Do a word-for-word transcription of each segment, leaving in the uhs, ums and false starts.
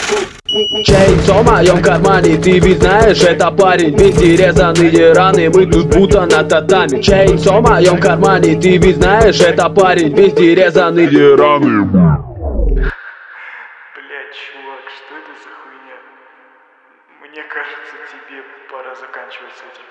Чейнсо в моем кармане, ты ведь знаешь, это парень. Вместе резаные раны, мы тут будто на татами. Чейнсо в моем кармане, ты ведь знаешь, это парень. Вместе резаные раны. Блять, чувак, что это за хуйня? Мне кажется, тебе пора заканчивать с этим.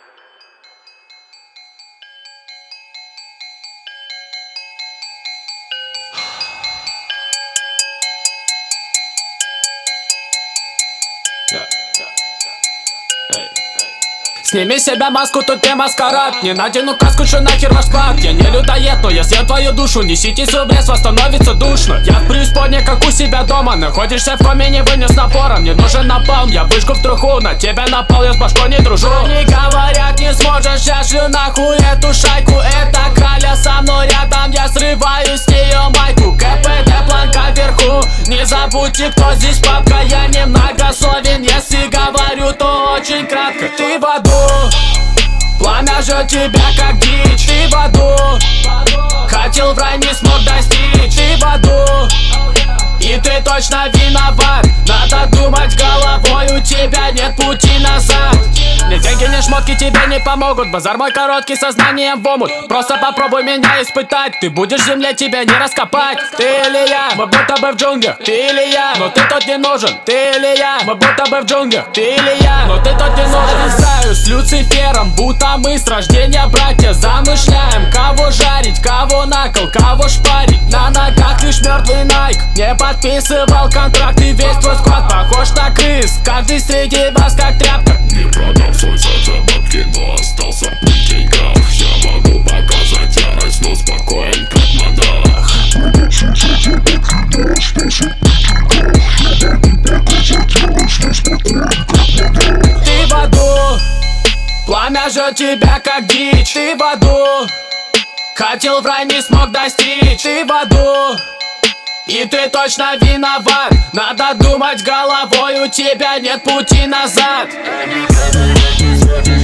Сними с себя маску, тут не маскарад. Не надену каску, что нахер ваш склад. Я не людоед, но я съем твою душу. Неситесь в лес, становится душно. Я в преисподне, как у себя дома. Находишься в коме, не вынес напора. Мне нужен напалм, я вышку в труху. На тебя напал, я с башкой не дружу. Они говорят, не сможешь, я шлю нахуй эту шайку. Это краля со мной рядом, я срываю с нее майку. КПД, планка вверху. Не забудьте, кто здесь папка. Я немногословен, если говорю, то очень кратко. Ты в аду, пламя жжет тебя как дичь. Ты в аду, хотел в рай, не смог достичь. Ты в аду, и ты точно виноват. Надо думать головой, у тебя нет пути назад. Ни деньги, ни шмотки тебе не помогут. Базар мой короткий, сознанием в омут. Просто попробуй меня испытать. Ты будешь в земле, тебя не раскопать. Ты или я, мы будто бы в джунглях. Ты или я, но ты тут не нужен. Ты или я, мы будто бы в джунглях. Ты или я, но ты тут не нужен. Зависаю с Люцифером, будто мы с рождения братья. Замышляем, кого жарить, кого на кол, кого шпарить. На ногах лишь мертвый Найк. Не подписывал контракт, и весь твой склад похож на крыс. Каждый среди вас как тряпка. Не продал свой бабки, но остался при деньгах. Я могу показать ярость, но спокоен как монах. Продал свой бабки, но остался при деньгах. Я могу показать ярость, но спокоен как монах. Ты в аду, пламя жжет тебя как дичь. Ты в аду, хотел в рай, не смог достичь. Ты в аду, и ты точно виноват. Надо думать головой, у тебя нет пути назад.